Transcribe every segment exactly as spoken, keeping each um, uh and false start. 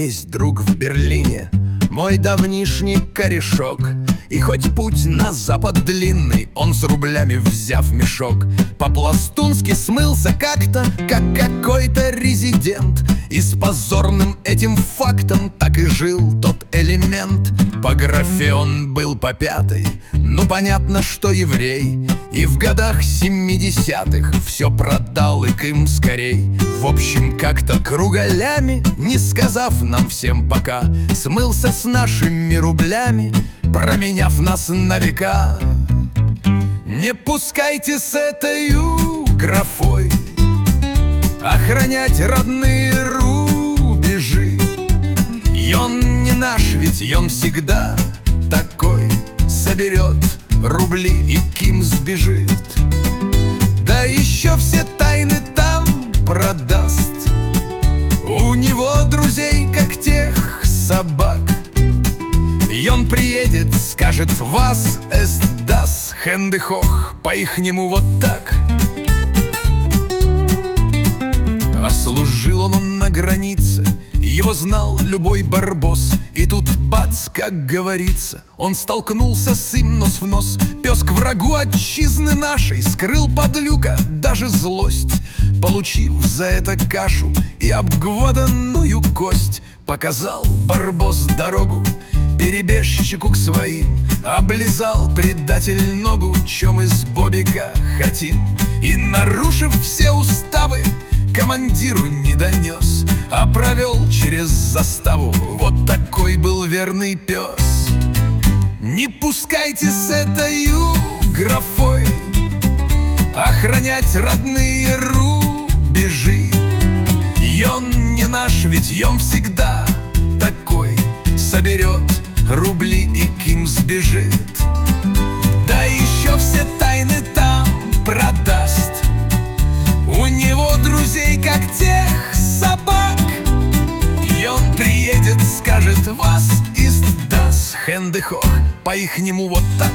есть друг в Берлине, мой давнишний корешок. И хоть путь на запад длинный, он с рублями взяв мешок, по-пластунски смылся как-то, как какой-то резидент. И с позорным этим фактом так и жил тот элемент. По графе он был по пятой, ну понятно, что еврей. И в годах семидесятых все продал и кым скорей. В общем, как-то кругалями, не сказав нам всем пока, смылся с нашими рублями, променяв нас на века. Не пускайте с этой графой охранять родные рубежи. И он не наш, ведь он всегда такой: соберет рубли и ким сбежит. Да еще все тайны там продаст. У него друзей, как тех собак. И он приедет, скажет: вас эст дас хендехох, по-ихнему вот так. А служил он на границе, его знал любой барбос. И тут бац, как говорится, он столкнулся с им нос в нос. Пес к врагу отчизны нашей скрыл подлюка даже злость, получив за это кашу и обглоданную кость. Показал барбос дорогу перебежчику к своим, облизал предатель ногу, чем из Бобика хотим. И, нарушив все уставы, командиру не донес, а провел через заставу. Вот такой был верный пес. Не пускайте с этой графой охранять родные рубежи. И он не наш, ведь он всегда такой: соберет рубли и ким сбежит. Да еще все тайны там продаст. У него друзей, как тех собак. И он приедет, скажет: вас издаст хендехох, по-ихнему вот так.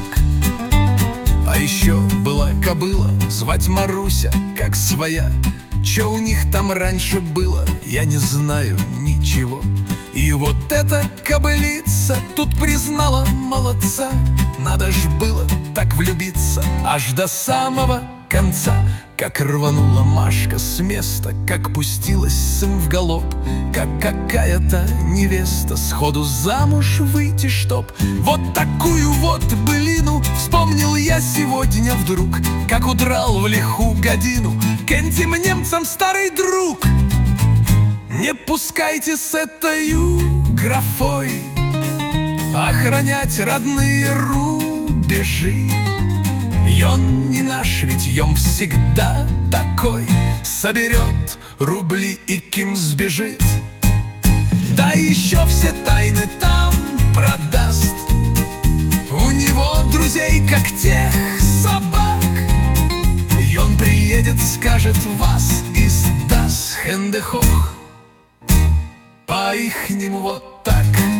А еще была кобыла, звать Маруся, как своя. Че у них там раньше было, я не знаю ничего. И вот эта кобылица тут признала молодца. Надо ж было так влюбиться аж до самого конца. Как рванула Машка с места, как пустилась с им в галоп, как какая-то невеста сходу замуж выйти чтоб. Вот такую вот былину вспомнил я сегодня вдруг, как удрал в лиху годину к этим немцам старый друг. Не пускайте с этой графой охранять родные рубежи. И он не наш, ведь он всегда такой: соберет рубли и ким сбежит. Да еще все тайны там продаст. У него друзей, как тех собак. И он приедет, скажет: вас издаст хендехох, по-ихнему вот так.